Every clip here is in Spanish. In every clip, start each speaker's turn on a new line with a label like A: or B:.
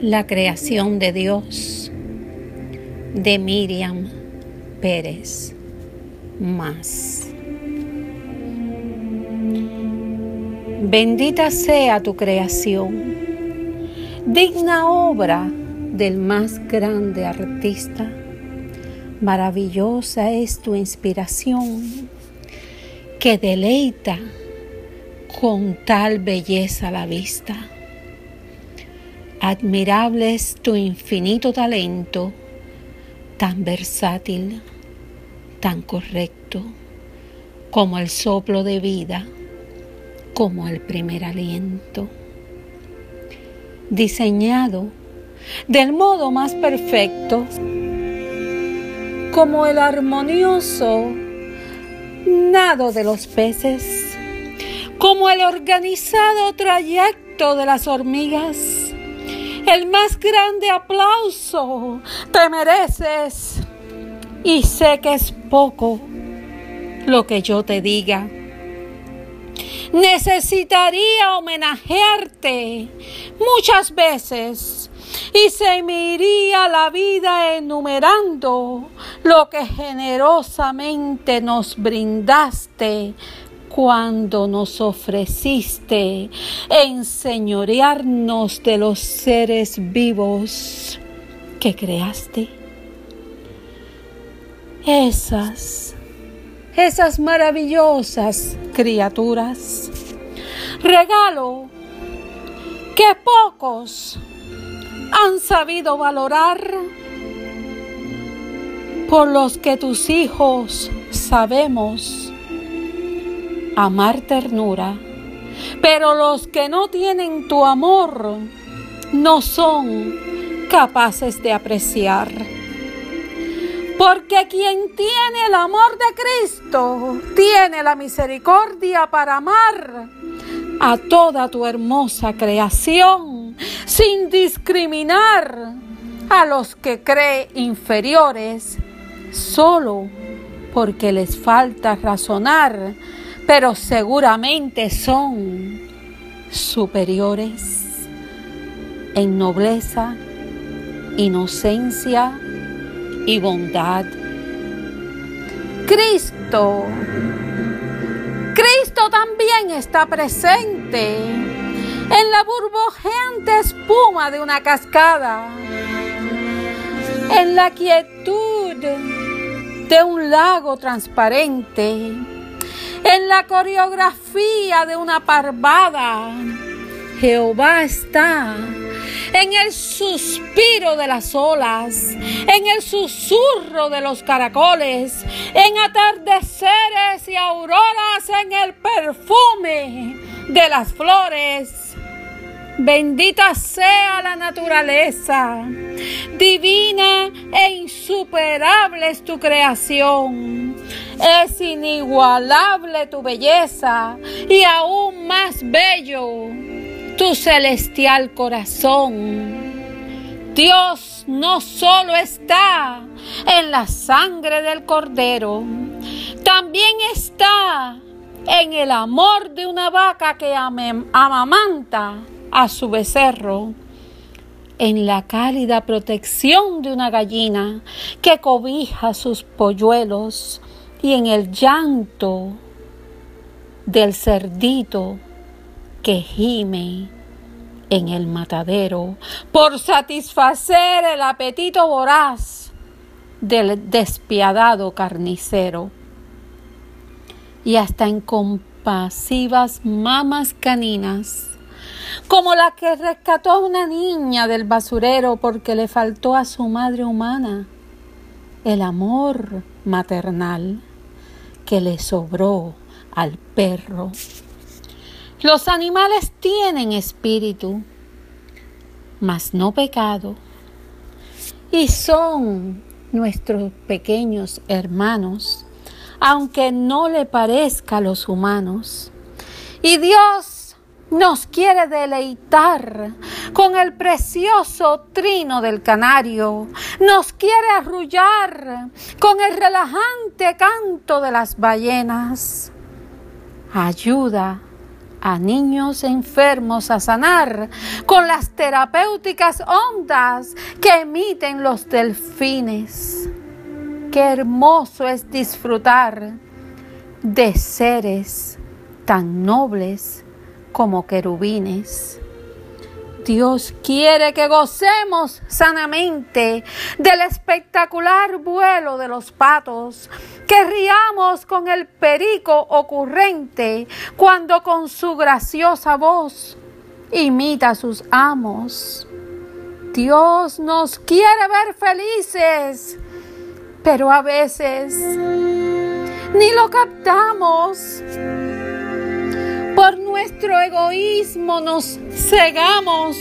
A: La creación de Dios, de Miriam Pérez Mas. Bendita sea tu creación, digna obra del más grande artista. Maravillosa es tu inspiración, que deleita con tal belleza la vista. Admirable es tu infinito talento, tan versátil, tan correcto, como el soplo de vida, como el primer aliento. Diseñado del modo más perfecto, como el armonioso nado de los peces, como el organizado trayecto de las hormigas. El más grande aplauso te mereces, y sé que es poco lo que yo te diga. Necesitaría homenajearte muchas veces, y se me iría la vida enumerando lo que generosamente nos brindaste cuando nos ofreciste enseñorearnos de los seres vivos que creaste. Esas maravillosas criaturas, regalo que pocos han sabido valorar, por los que tus hijos sabemos amar ternura, pero los que no tienen tu amor no son capaces de apreciar. Porque quien tiene el amor de Cristo tiene la misericordia para amar a toda tu hermosa creación, sin discriminar a los que cree inferiores solo porque les falta razonar, pero seguramente son superiores en nobleza, inocencia y bondad. Cristo también está presente en la burbujeante espuma de una cascada, en la quietud de un lago transparente, en la coreografía de una parvada. Jehová está en el suspiro de las olas, en el susurro de los caracoles, en atardeceres y auroras, en el perfume de las flores. Bendita sea la naturaleza, divina e insuperable es tu creación. Es inigualable tu belleza y aún más bello tu celestial corazón. Dios no solo está en la sangre del Cordero, también está en el amor de una vaca que amamanta a su becerro, en la cálida protección de una gallina que cobija sus polluelos, y en el llanto del cerdito que gime en el matadero por satisfacer el apetito voraz del despiadado carnicero. Y hasta en compasivas mamas caninas, como la que rescató a una niña del basurero porque le faltó a su madre humana el amor maternal que le sobró al perro. Los animales tienen espíritu, mas no pecado, y son nuestros pequeños hermanos, aunque no le parezca a los humanos. Y Dios nos quiere deleitar con el precioso trino del canario, nos quiere arrullar con el relajante canto de las ballenas. Ayuda a niños enfermos a sanar con las terapéuticas ondas que emiten los delfines. Qué hermoso es disfrutar de seres tan nobles como querubines. Dios quiere que gocemos sanamente del espectacular vuelo de los patos, que riamos con el perico ocurrente cuando con su graciosa voz imita a sus amos. Dios nos quiere ver felices, pero a veces ni lo captamos. Por nuestro egoísmo nos cegamos.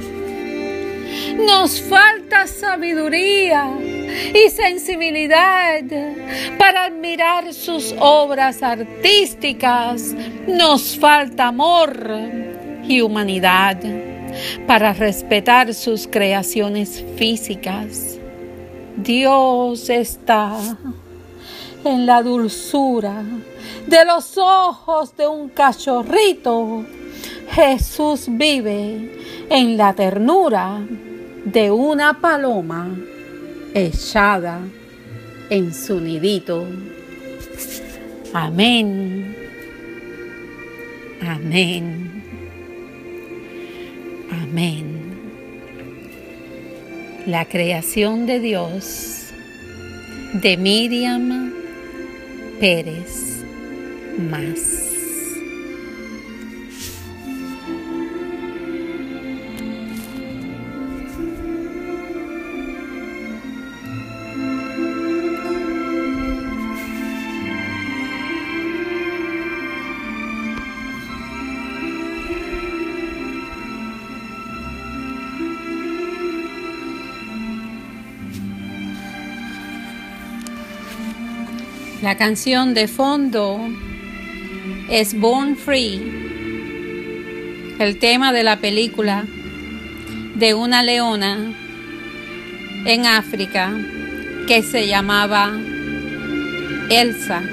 A: Nos falta sabiduría y sensibilidad para admirar sus obras artísticas. Nos falta amor y humanidad para respetar sus creaciones físicas. Dios está en la dulzura de los ojos de un cachorrito. Jesús vive en la ternura de una paloma echada en su nidito. Amén. Amén. Amén. La creación de Dios, de Miriam Pérez Mas. La canción de fondo es Born Free, el tema de la película de una leona en África que se llamaba Elsa.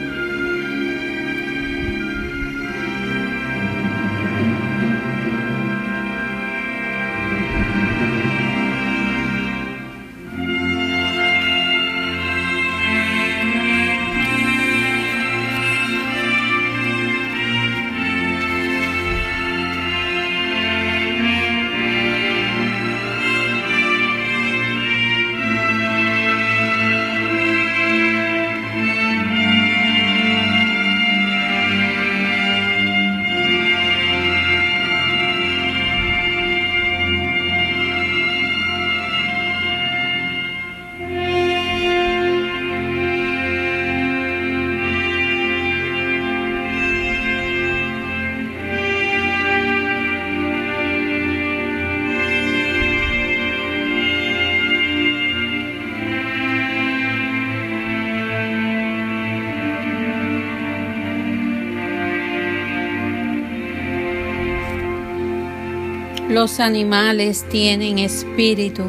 A: Los animales tienen espíritu,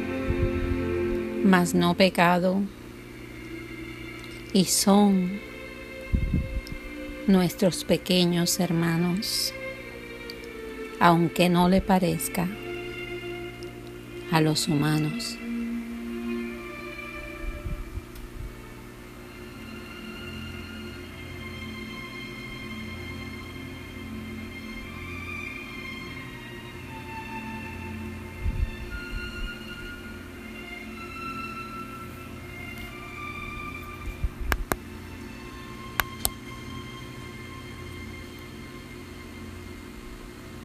A: mas no pecado, y son nuestros pequeños hermanos, aunque no le parezca a los humanos.